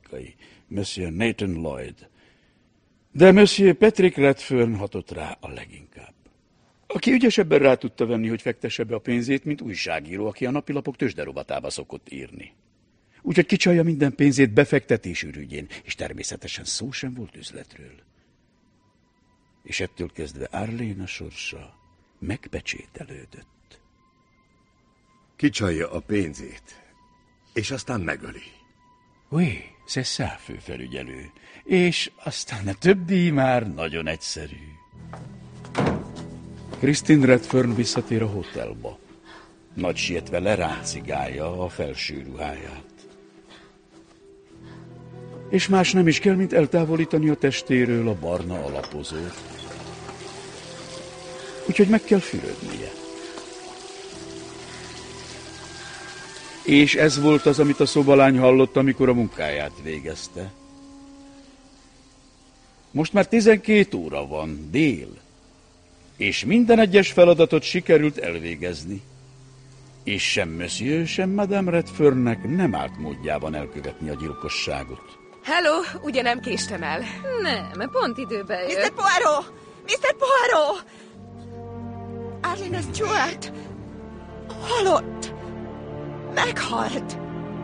politikai, Monsieur Nathan Lloyd. De Monsieur Patrick Redfern hatott rá a leginkább. Aki ügyesebben rá tudta venni, hogy fektesse be a pénzét, mint újságíró, aki a napilapok tőzsderovatába szokott írni. Úgyhogy kicsalja minden pénzét befektetés ürügyén, és természetesen szó sem volt üzletről. És ettől kezdve Arlene sorsa megpecsételődött. Kicsalja a pénzét, és aztán megöli. Oui, c'est ça, főfelügyelő. És aztán a többi már nagyon egyszerű. Christine Redfern visszatér a hotelba. Nagy sietve leráncigálja a felső ruháját. És más nem is kell, mint eltávolítani a testéről a barna alapozót. Úgyhogy meg kell fürödnie. És ez volt az, amit a szobalány hallott, amikor a munkáját végezte. Most már 12 óra van, dél, és minden egyes feladatot sikerült elvégezni. És sem Monsieur, sem Madame Redfernnek nem állt módjában elkövetni a gyilkosságot. Hello, ugye nem késtem el? Nem, pont időben jött. Mr. Poirot! Mr. Poirot! Arlene Stuart halott! Meghalt!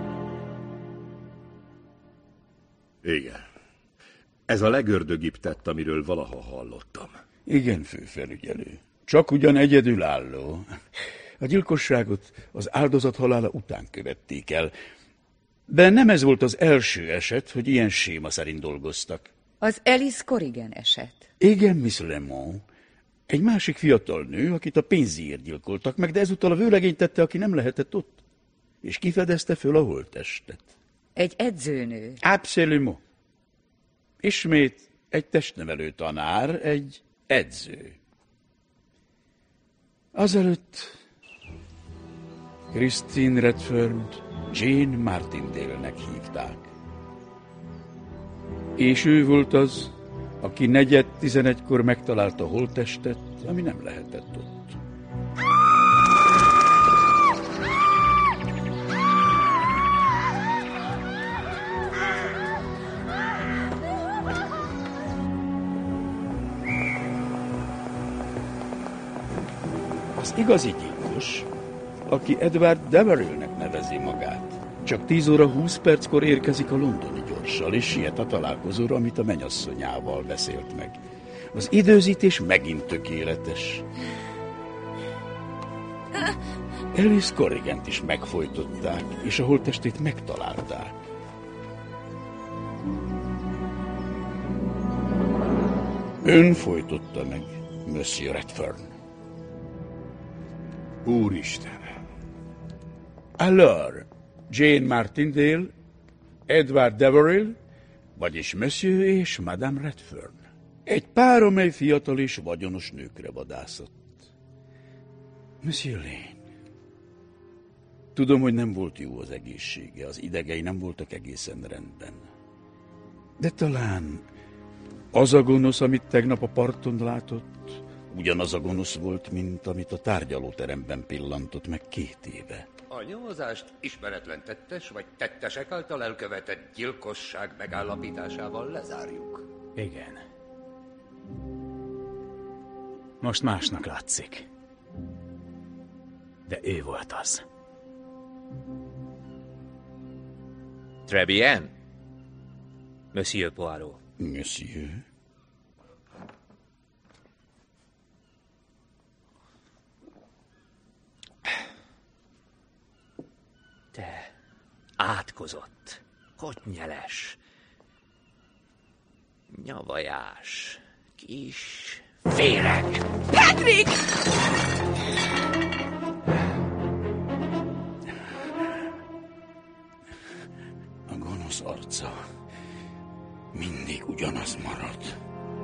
Igen. Ez a legördögibb tett, amiről valaha hallottam. Igen, főfelügyelő. Csak ugyan egyedülálló. A gyilkosságot az áldozat halála után követték el. De nem ez volt az első eset, hogy ilyen séma szerint dolgoztak. Az Alice Corrigan eset. Igen, Miss Lemon. Egy másik fiatal nő, akit a pénzéért gyilkoltak meg, de ezúttal a vőlegény tette, aki nem lehetett ott. És kifedezte föl a holttestet. Egy edzőnő. Absolument. Ismét egy testnevelő tanár, egy edző. Azelőtt Christine Redfern-t Jane Martindale-nek hívták. És ő volt az, aki 10:45-kor megtalálta a holttestet, ami nem lehetett ott. Az igazi gyilkos, aki Edward Devereux-nek nevezi magát, csak 10 óra 20 perckor érkezik a londoni gyorssal, és siet a találkozóra, amit a mennyasszonyával beszélt meg. Az időzítés megint tökéletes. Alice Corrigant is megfojtották, és a holttestét megtalálták. Ön folytotta meg, Monsieur Redfern. Úristen! Alors, Jane Martindale, Edward Devereux, vagyis Monsieur és Madame Redfern. Egy pár, amely fiatal és vagyonos nőkre vadászott. Monsieur Lane, tudom, hogy nem volt jó az egészsége, az idegei nem voltak egészen rendben. De talán az a gonosz, amit tegnap a parton látott, ugyanaz a gonosz volt, mint amit a tárgyalóteremben pillantott meg 2 éve. A nyomozást ismeretlen tettes vagy tettesek által elkövetett gyilkosság megállapításával lezárjuk. Igen. Most másnak látszik. De ő volt az. Très bien. Monsieur Poirot. Monsieur? Te átkozott, kotnyeles, nyavajás, kis féreg. Patrick! A gonosz arca mindig ugyanaz marad.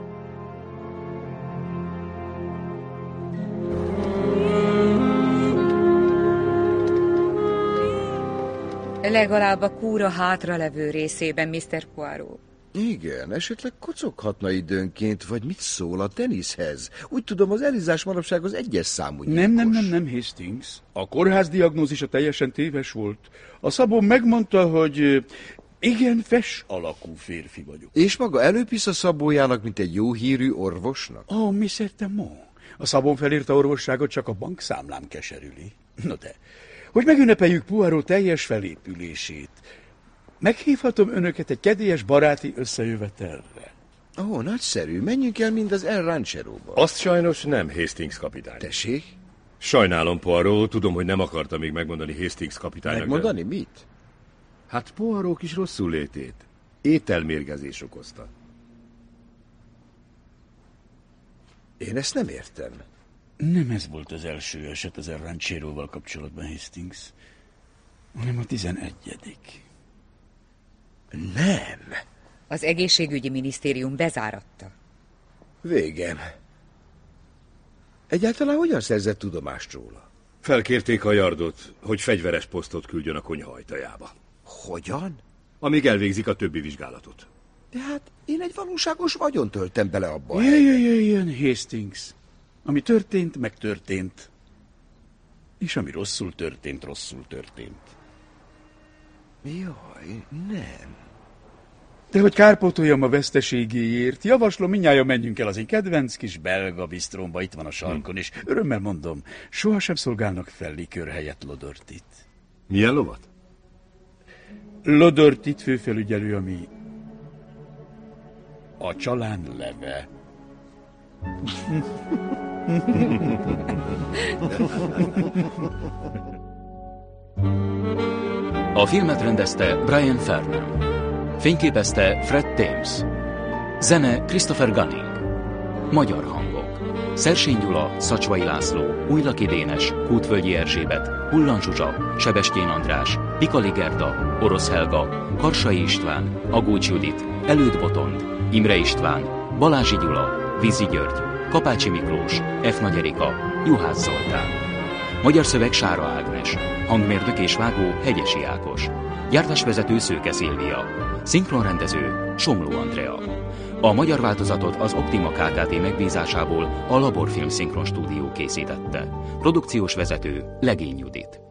Legalább a kúra hátralevő részében, Mr. Poirot. Igen, esetleg kocoghatna időnként, vagy mit szól a teniszhez? Úgy tudom, az elizás manapság az 1-es számú gyilkos. Nem, Hastings. A kórház diagnózisa teljesen téves volt. A szabó megmondta, hogy Igen fes alakú férfi vagyok. És maga előbb hisz a szabójának, mint egy jó hírű orvosnak? Ó, Mr. Temó, a szabon felírta orvosságot csak a bankszámlám keserüli. No de, hogy megünnepeljük Poirot teljes felépülését, meghívhatom önöket egy kedélyes baráti összejövetelre. Ó, nagyszerű, menjünk el mind az El Rancheróba. Azt sajnos nem, Hastings kapitány. Tessék? Sajnálom, Poirot, tudom, hogy nem akarta még megmondani Hastings kapitánynak. Megmondani mit? Hát Poirot kis rosszul létét. Ételmérgezés okozta. Én ezt nem értem. Nem ez volt az első eset az El Rancheróval kapcsolatban, Hastings, hanem a 11. Nem. Az egészségügyi minisztérium bezáratta. Végem. Egyáltalán hogyan szerzett tudomást róla? Felkérték a Yardot, hogy fegyveres posztot küldjön a konyha ajtajába. Hogyan? Amíg elvégzik a többi vizsgálatot. De hát én egy valóságos vagyon töltem bele abba. Jöjjön, Hastings. Ami történt, megtörtént. És ami rosszul történt, rosszul történt. Jaj, nem. De hogy kárpótoljam a veszteségéért, javaslom, mindnyájan menjünk el az én kedvenc kis belga bisztrómba, itt van a sarkon, és örömmel mondom, sohasem szolgálnak fel likőr helyett Lodortit. Milyen lovat? Lodortit főfelügyelő, ami a csalán leve. A filmet rendezte Brian Farnham. Fényképezte Fred Thames. Zene Christopher Gunning. Magyar hangok: Szersény Gyula, Szacsvai László, Újlaki Dénes, Kútvölgyi Erzsébet, Hullan Zsuzsa, Sebestyén András, Pikali Gerda, Orosz Helga, Karsai István, Agócs Judit, Előd Botond, Imre István, Balázsi Gyula, Vízi György, Kapácsi Miklós, F. Nagy Erika, Juhász Zoltán. Magyar szöveg Sára Ágnes. Hangmérnök és vágó Hegyesi Ákos. Gyártásvezető Szőke Szilvia. Szinkronrendező Somló Andrea. A magyar változatot az Optima Kft. Megbízásából a Laborfilm Szinkron Stúdió készítette. Produkciós vezető Legény Judit.